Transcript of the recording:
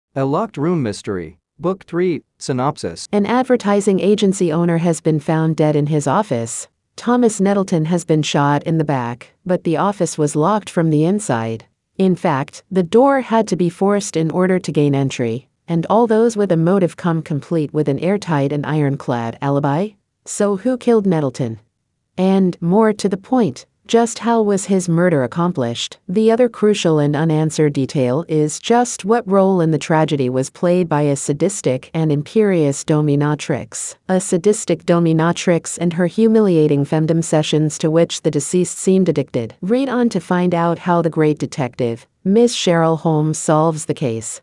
A Locked Room Mystery. Book 3, Synopsis. An advertising agency owner has been found dead in his office. Thomas Nettleton has been shot in the back, but the office was locked from the inside. In fact, the door had to be forced in order to gain entry, and all those with a motive come complete with an airtight and ironclad alibi. So who killed Nettleton? And, more to the point, just how was his murder accomplished? The other crucial and unanswered detail is just what role in the tragedy was played by a sadistic and imperious dominatrix. A sadistic dominatrix and her humiliating femdom sessions to which the deceased seemed addicted. Read on to find out how the great detective, Miss Cheryl Holmes, solves the case.